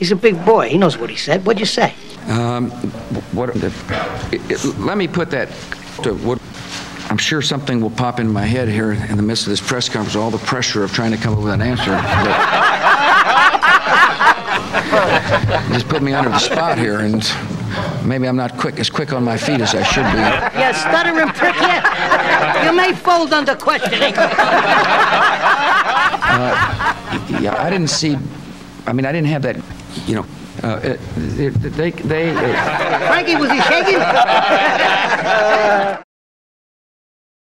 He's a big boy. He knows what he said. What'd you say? Let me put that to what. I'm sure something will pop in my head here in the midst of this press conference, all the pressure of trying to come up with an answer. Just put me under the spot here, and maybe I'm not as quick on my feet as I should be. You stuttering prick yet? You may fold under questioning. Yeah, I didn't see. I mean, I didn't have that. You know, Frankie, was he shaking?